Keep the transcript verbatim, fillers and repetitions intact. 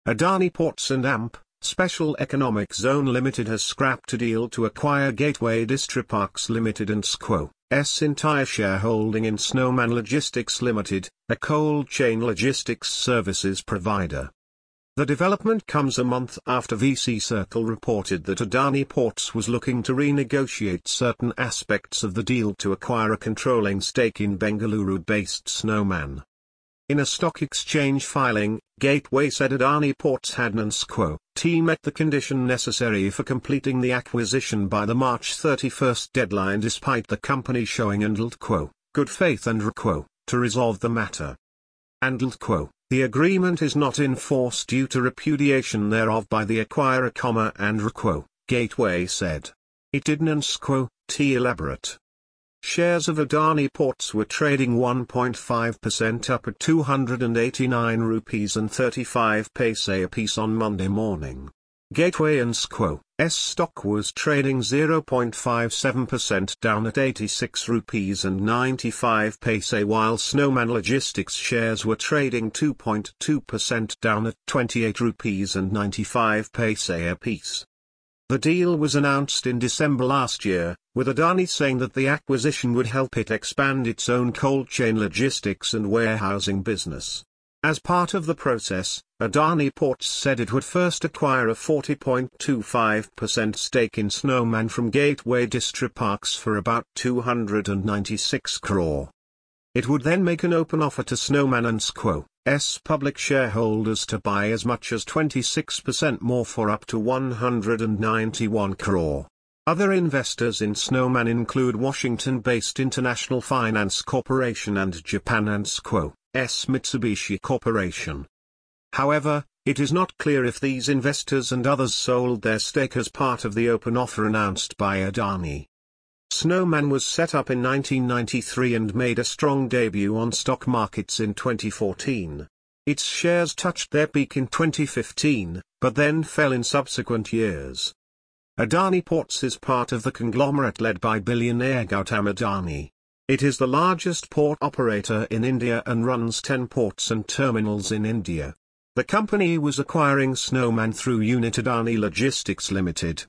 Adani Ports and A M P, Special Economic Zone Limited has scrapped a deal to acquire Gateway Distriparks Limited and S C O's entire shareholding in Snowman Logistics Limited, a cold chain logistics services provider. The development comes a month after V C Circle reported that Adani Ports was looking to renegotiate certain aspects of the deal to acquire a controlling stake in Bengaluru-based Snowman. In a stock exchange filing, Gateway said Adani Ports had and S C O team met the condition necessary for completing the acquisition by the March thirty-first deadline despite the company showing and L T C O, good faith and R C O, to resolve the matter. And L T C O, the agreement is not in force due to repudiation thereof by the acquirer, comma and R C O, Gateway said. It didn't and S C O, T elaborate. Shares of Adani Ports were trading one point five percent up at two hundred eighty-nine rupees and thirty-five paise a piece on Monday morning. Gateway and S C O's stock was trading zero point five seven percent down at eighty-six rupees and ninety-five paise, while Snowman Logistics shares were trading two point two percent down at twenty-eight rupees and ninety-five paise a piece. The deal was announced in December last year, with Adani saying that the acquisition would help it expand its own cold chain logistics and warehousing business. As part of the process, Adani Ports said it would first acquire a forty point two five percent stake in Snowman from Gateway Distriparks for about two hundred ninety-six crore. It would then make an open offer to Snowman and S C O's public shareholders to buy as much as twenty-six percent more for up to one hundred ninety-one crore. Other investors in Snowman include Washington-based International Finance Corporation and Japan and S C O's Mitsubishi Corporation. However, it is not clear if these investors and others sold their stake as part of the open offer announced by Adani. Snowman was set up in nineteen ninety-three and made a strong debut on stock markets in twenty fourteen. Its shares touched their peak in twenty fifteen, but then fell in subsequent years. Adani Ports is part of the conglomerate led by billionaire Gautam Adani. It is the largest port operator in India and runs ten ports and terminals in India. The company was acquiring Snowman through Unit Adani Logistics Limited.